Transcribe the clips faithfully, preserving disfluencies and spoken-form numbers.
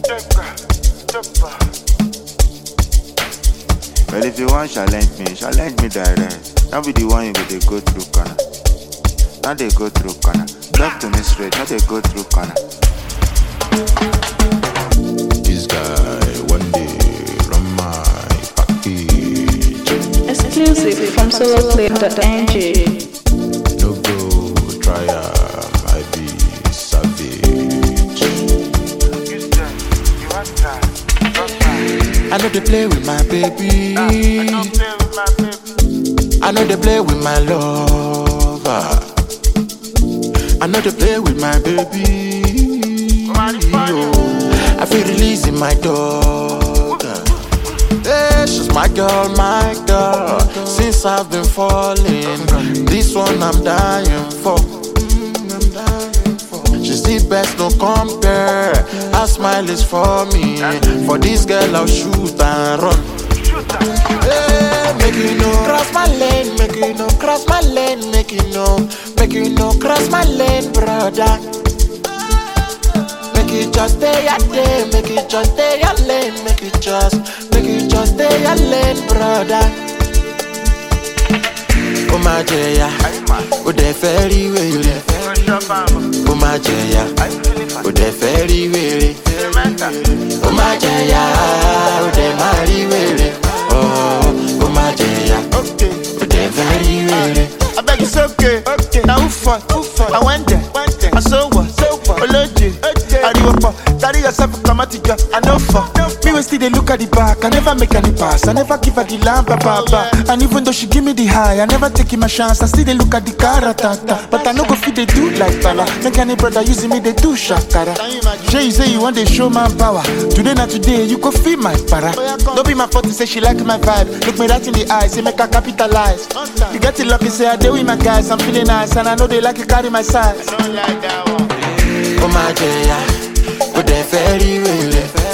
Well, if you want challenge me, challenge me direct. Not be the one you go they go through corner. Not they go through corner. Talk to me straight, not they go through corner. This guy one day run my package. Exclusive from solo play dot n g. No go try am, I be savage. You said you want that. I know they play with my baby. I don't play with my baby. I know they play with my lover. I know they play with my baby. Oh, I feel releasing my dog. Hey, she's my girl, my girl. Since I've been falling, this one I'm dying for. She's the best, no compare. Her smile is for me. For this girl, I'll shoot and run. Hey, make you know, cross my lane, make you know, cross my lane, make you know, make you know, cross my lane, brother. Make it just stay your day, make it just stay your lane, make it just, make it just stay your lane, brother. Oh my dear, oh they very well. Oh my dear, oh they very well. Oh my dear, oh they very well. Oh, oh my dear, okay, oh they very well. I beg it's okay, okay. Now who fought? Who fought? I went there, went there. I saw what? So what? Oloje, I do up. Carry yourself, come at it, I know for. Me when still they look at the back, I never make any pass. I never give her the lamp, papa. And even though she give me the high, I never take my chance. I still they look at the caratata. But I know go fit they do like Bala. Make any brother using me, they do shakara. Jay, you say you want to show my power. Today not today, you go feel my para. Don't be my fault to say she like my vibe. Look me right in the eyes, say make her capitalize. You get it lucky, say I deal with my guys. I'm feeling nice, and I know they like to carry my size. I don't like that one. Oh my dear, oh they very well.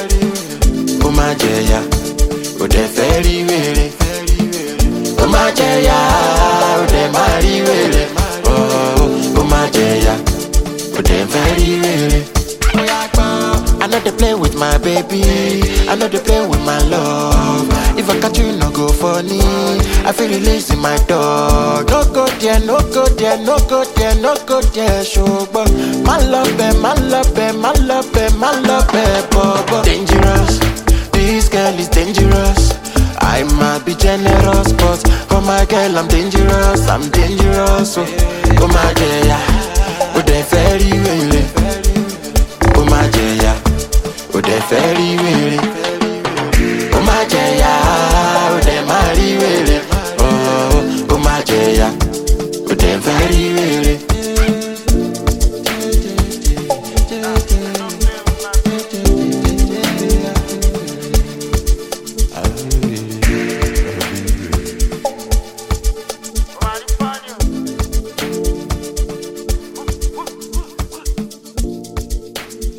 Oh my dear, oh they very well. Oh my dear, oh they very well. Oh, oh my dear, oh they very well. I know they play with my baby, I know they play with my love. If I catch you, no go funny. I feel releasing my dog. No go there, no go there, no go there, no go there. Show but my love, eh, my love, eh, my love, eh, my love, eh, Bobo. Dangerous, this girl is dangerous. I might be generous, but for my girl I'm dangerous, I'm dangerous. Oh, oh my dear, oh they very well. Oh my dear, oh they very well. Oh my dear, oh they very well. Oh, oh my dear, oh they very well.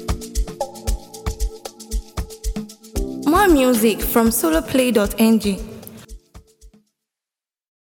More music from solo play dot n g.